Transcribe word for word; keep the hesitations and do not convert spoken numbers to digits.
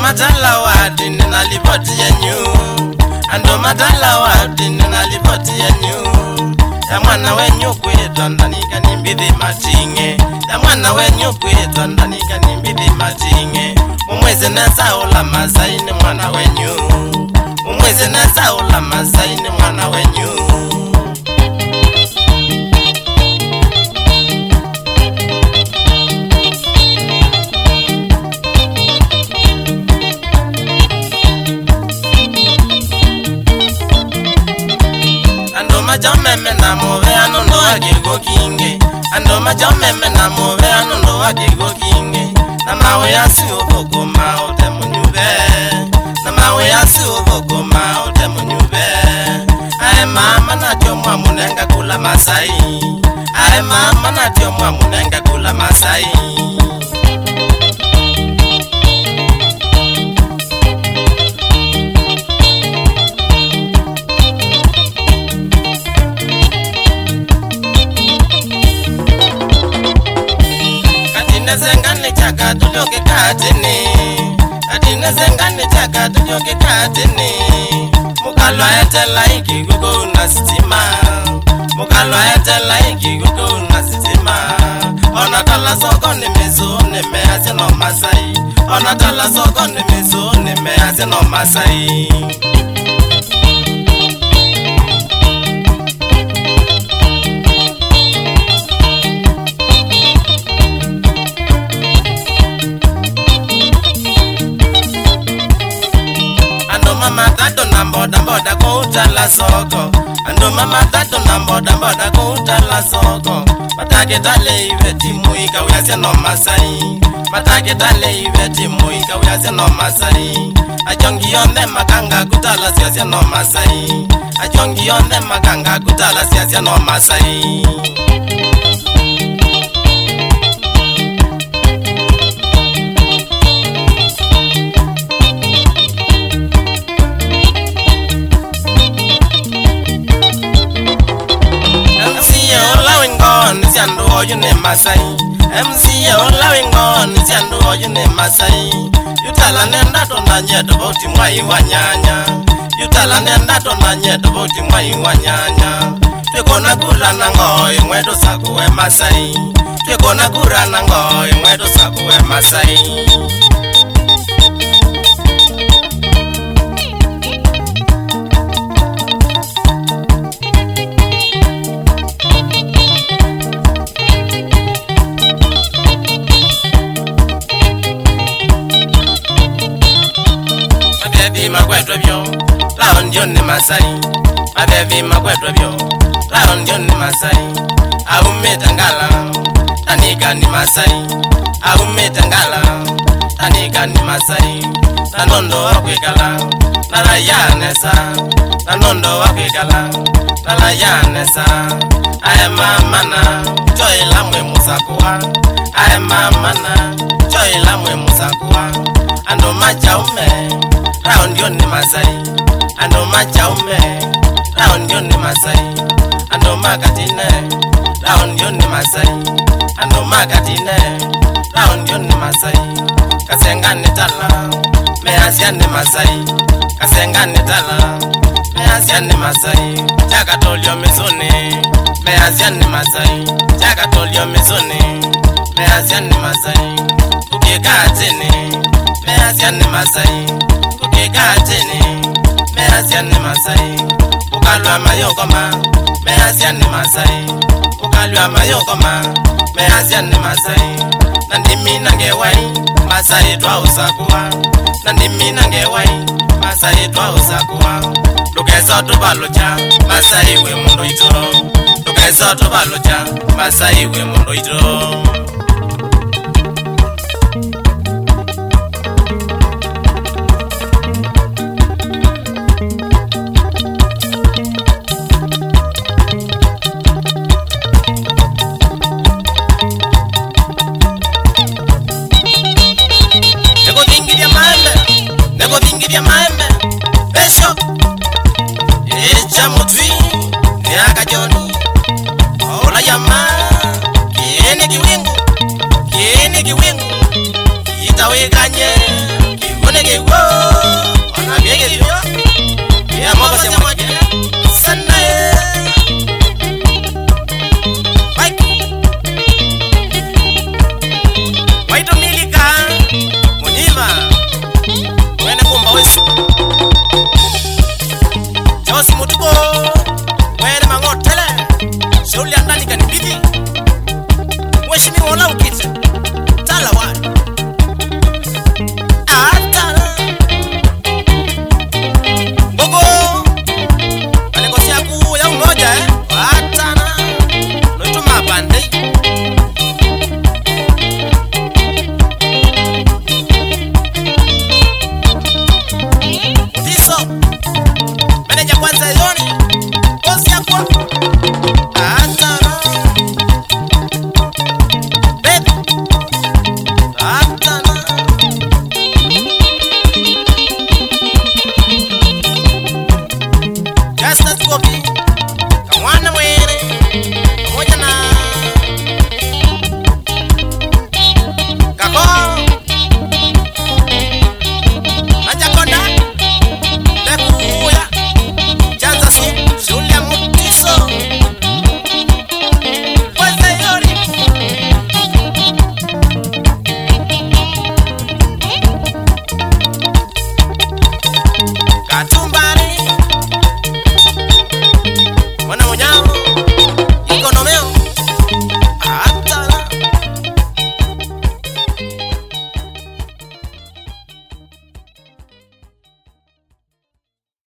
matala wadi nina ripoti yenyu. Ando matala wadi nina ripoti yenyu. Ya mwana wenyu kwetu ndani kanimbithi matinge. Ya mwana wenyu kwetu ndani kanimbithi matinge. Mumweze neza ula mazaini mwana wenyu. Mumweze neza ula mazaini mwana wenyu. Majomeme na move anondo wakigo kinge. Ando majomeme na move anondo wakigo kinge. Na mawe yasi uvoko maote munyube. Na mawe yasi uvoko maote munyube. Ae mama na tio mwa munenga kula Masai. Ae mama na tio mwa munenga kula Masai. Zengane chaka tujoke katini. Atine zengane chaka tujoke katini. Mukalwa ete laiki gugu na sitima. Mukalwa ete laiki gugu na sitima. Onatala soko ni mizu ni meazi no Masai. Onatala soko ni mizu ni meazi no Masai. Mama tato na mboda mboda kuutala soko. Ando mama tato na mboda mboda kuutala soko. Matake tale iwe timu ika uyaze no Masai. Matake tale iwe timu ika uyaze no Masai. Ajongi yonde makanga kutala siyaze no Masai. Ajongi yonde makanga kutala siyaze no Masai. Siandu oyu ne Masai. M C ola wingon siandu oyu ne Masai. Yutala nenda to na nyedo boti mwai wanyanya. Yutala nenda to na nyedo boti mwai wanyanya. Twekona kula nango imwedo sakuwe Masai. Twekona kura nango imwedo sakuwe Masai. Magwetwe byo, lao ndio ni Masai. Mabevi magwetwe byo, lao ndio ni Masai. Aumetangala, tanika ni Masai. Aumetangala, tanika ni Masai. Nanondo wakwekala, nalayanesa. Nanondo wakwekala, nalayanesa. Ae mamana, joy lamwe musakuwa. Ae mamana, joy lamwe musakuwa. Ando machaume round yon ni Masai. Ando machaume round yon ni Masai. Ando magatine round yon ni Masai. Ando magatine round yon ni Masai. Kasenga netala me asia ni Masai. Kasenga netala me asia ni Masai. Chaka tolio mezone me asia ni Masai. Chaka tolio mezone me asia ni Masai. Ukeka tene me asia ni Masai. Katini, me asia ni Masai. Ukalwa mayokoma, me asia ni Masai. Ukalwa mayokoma, me asia ni Masai. Nandimi nangewai, Masai twa usakuwa. Nandimi nangewai, Masai twa usakuwa. Lukeso tubalocha, Masai we mundo itoro. Lukeso tubalocha, Masai we mundo itoro. Nego vingi vya maembe, pesho. Echa